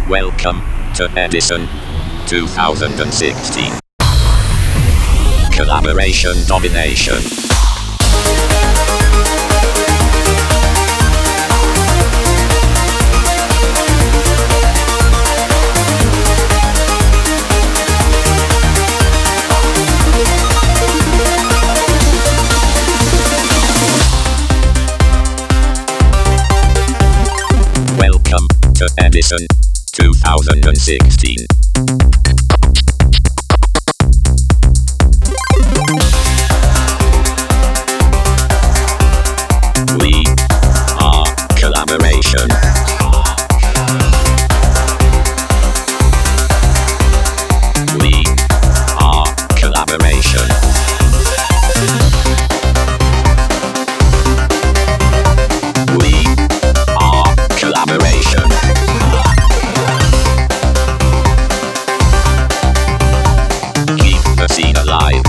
Welcome to Edison 2016. Collaboration domination. Welcome to Edison 2016. We are collaboration. We are collaboration. We are collaboration. Keep the scene alive.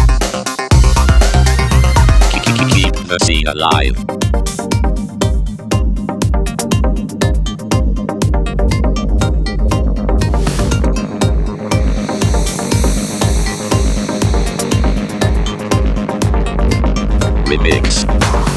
Keep the scene alive. Remix.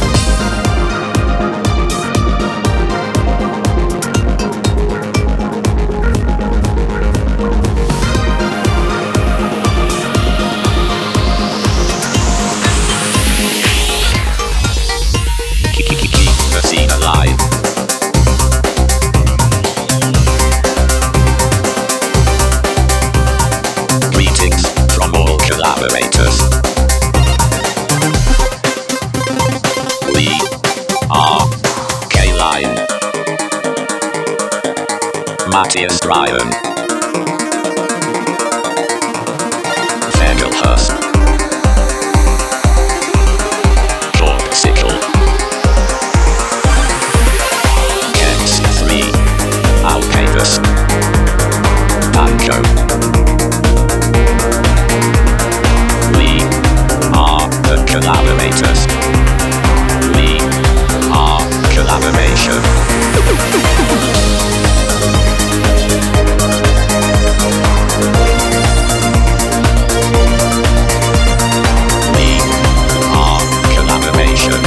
Keep the scene alive. Greetings from all collaborators. We are K-Line, Matthias Ryan, Fergal Hurst, George Sickle, Kens 3, Alcatus, Banjo. We are the collaborators. We are collaboration. We are collaboration.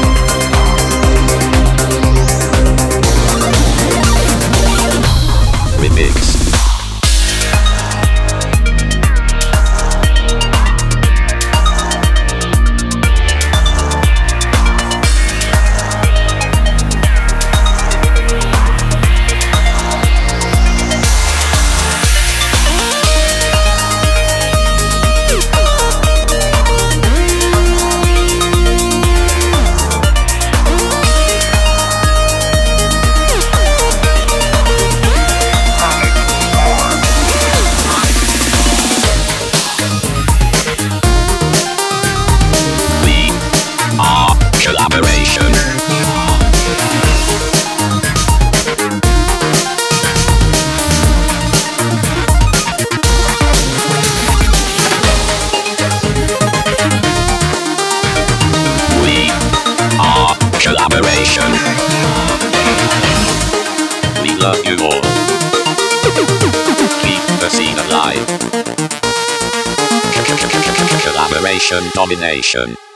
Remix. Collaboration. We are collaboration. We love you all. Keep the scene alive. Collaboration domination.